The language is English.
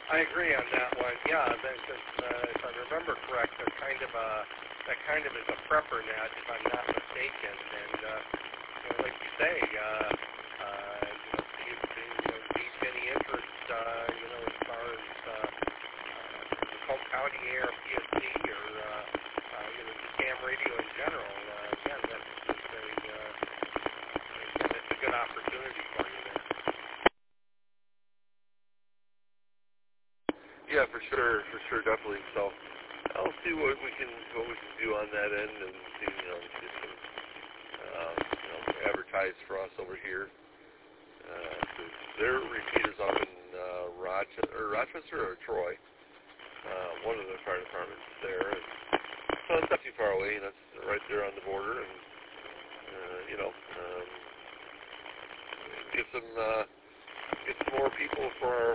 I agree on that one. Yeah, because if I remember correct, that kind of is a prepper net, if I'm not mistaken. And like you say, these many interests, as far as the Polk County ARPSC or just ham radio in general. Again, that's a good opportunity for you there. Yeah, for sure, definitely. So I'll see what we can do on that end, and see, get some, advertise for us over here. Their repeaters up in Rochester or Troy. One of the fire departments there, and so it's not too far away. That's right there on the border, and get some more people for our